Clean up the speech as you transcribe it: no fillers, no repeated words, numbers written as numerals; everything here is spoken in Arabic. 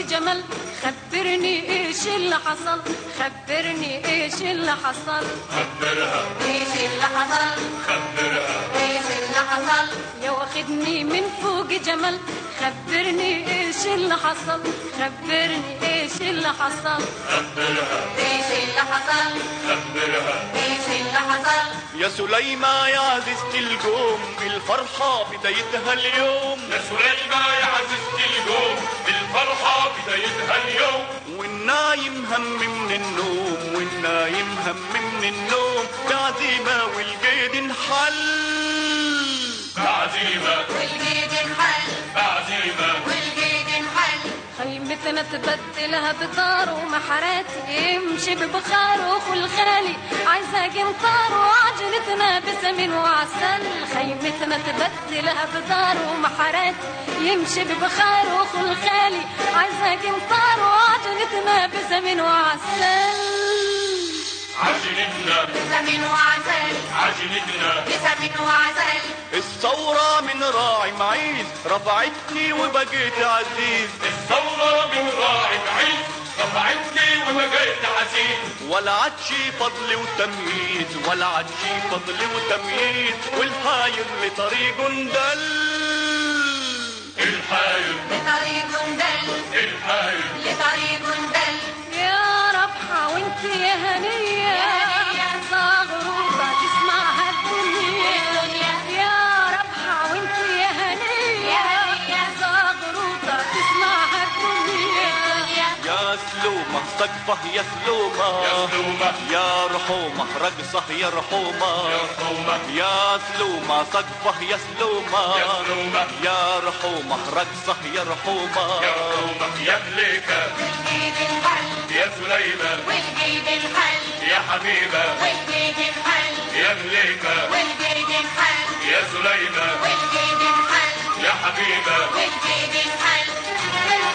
جمل. خبرني ايش اللي حصل، خبرني ايش اللي حصل. خبرها ايش اللي حصل، خبرها ايش اللي حصل. يا واخدني من فوق جمل. خبرني ايش اللي حصل، خبرني ايش اللي حصل. خبرها ايش اللي حصل، خبرها ايش اللي حصل. يا سليمة يا عزيزتي القوم، بالفرحة بدايتها اليوم. يا سليمة يا عزيزتي القوم، بالفرحة بدايتها اليوم. والنايم هم من النوم، والنايم هم من النوم. بعزيمة والقيد انحل، بعزيمة والجيد انحل، بعزيمة والجيد انحل. خيمتنا تبدلها بدار ومحرات، يمشي ببخار وخل خالي. عايزة قنطار وعجنتنا بسمن وعسل. خيمتنا تبدلها بدار ومحرات، يمشي ببخار وخل خالي. عايزة قنطار وعجنتنا بسمن وعسل. عجنتنا بسمن وعسل، عجنتنا بسمن وعسل. الثورة من راعي معيز رفعتني وبقيت عزيز. الثورة من راعي عيد رفعتني وبقيت عزيز. ولا عادشي فضل وتمييز، ولا عادشي فضل وتمييز. والحاير لطريق دل، الحاير لطريق دل، الحاير لطريق دل. يا ربحة وانت يا هنية، صغروطة تسمعها الدنيا. يا ربحة وانت يا هنية، صغروطة تسمعها الدنيا. يا سلومة سقفة يا سلومة، يا سلومة يا رحومة رقصة يا رحومة. يا رحومة يا سلومة سقفة يا سلومة، يا سلومة يا رحومة رقصة يا رحومة. يا رحومة يا مليكة والجيد انحل، يا سليمة والجيد انحل، يا حبيبة والجيد انحل، يا مليكة والجيد انحل، يا سليمة والجيد انحل، يا حبيبة والجيد انحل.